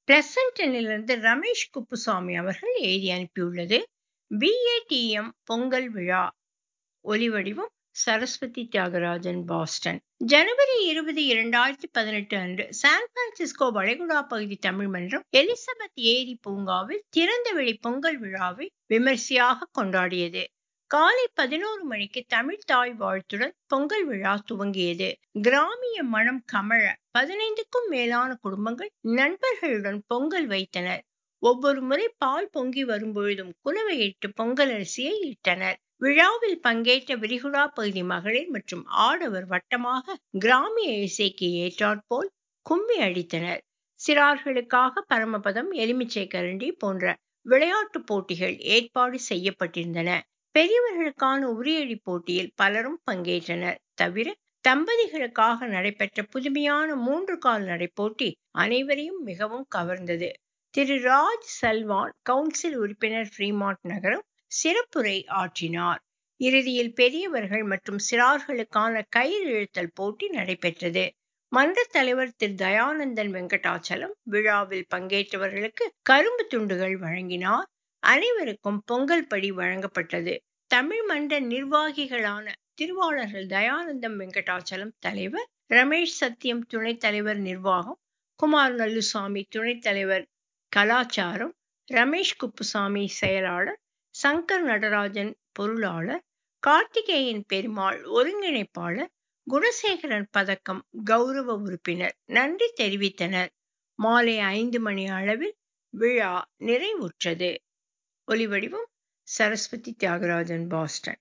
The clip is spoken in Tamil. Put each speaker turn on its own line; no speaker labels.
பிளசன்டனிலிருந்து ரமேஷ் குப்புசாமி அவர்கள் எழுதி அனுப்பியுள்ளது. BATM பொங்கல் விழா. ஒலிவடிவம் சரஸ்வதி தியாகராஜன், பாஸ்டன். ஜனவரி 20, 2018 அன்று சான் பிரான்சிஸ்கோ வளைகுடா பகுதி தமிழ் மன்றம் எலிசபெத் ஏரி பூங்காவில் திறந்தவெளி பொங்கல் விழாவை விமர்சையாக கொண்டாடியது. காலை 11 மணிக்கு தமிழ் தாய் வாழ்த்துடன் பொங்கல் விழா துவங்கியது. கிராமிய மனம் கமழ 15க்கும் மேலான குடும்பங்கள் நண்பர்களுடன் பொங்கல் வைத்தனர். ஒவ்வொரு முறை பால் பொங்கி வரும்பொழுதும் குலவையிட்டு பொங்கல் அரிசியை இட்டனர். விழாவில் பங்கேற்ற விரிகுடா பகுதி மகளிர் மற்றும் ஆடவர் வட்டமாக கிராமிய இசைக்கு ஏற்றாற்போல் கும்மி அடித்தனர். சிறார்களுக்காக பரமபதம், எலுமிச்சை கரண்டி போன்ற விளையாட்டு போட்டிகள் ஏற்பாடு செய்யப்பட்டிருந்தன. பெரியவர்களுக்கான உரியடி போட்டியில் பலரும் பங்கேற்றனர். தவிர தம்பதிகளுக்காக நடைபெற்ற புதுமையான 3 கால் நடை போட்டி அனைவரையும் மிகவும் கவர்ந்தது. திரு ராஜ் சல்வான், கவுன்சில் உறுப்பினர், ஃப்ரீமான்ட் நகரம், சிறப்புரை ஆற்றினார். இறுதியில் பெரியவர்கள் மற்றும் சிறார்களுக்கான கயிறு இழுத்தல் போட்டி நடைபெற்றது. மன்ற தலைவர் திரு தயானந்தன் வெங்கடாச்சலம் விழாவில் பங்கேற்றவர்களுக்கு கரும்பு துண்டுகள் வழங்கினார். அனைவருக்கும் பொங்கல் படி வழங்கப்பட்டது. தமிழ் மன்ற நிர்வாகிகளான திருவாளர்கள் தயானந்தம் வெங்கடாச்சலம் தலைவர், ரமேஷ் சத்தியம் துணைத் தலைவர் நிர்வாகம், குமார் நல்லுசாமி துணைத் தலைவர் கலாச்சாரம், ரமேஷ் குப்புசாமி செயலாளர், சங்கர் நடராஜன் பொருளாளர், கார்த்திகேயன் பெருமாள் ஒருங்கிணைப்பாளர், குணசேகரன் பதக்கம் கௌரவ உறுப்பினர் நன்றி தெரிவித்தனர். மாலை 5 மணி அளவில் விழா நிறைவுற்றது. ஒலிவடிவம் சரஸ்வதி தியாகராஜன், பாஸ்டன்.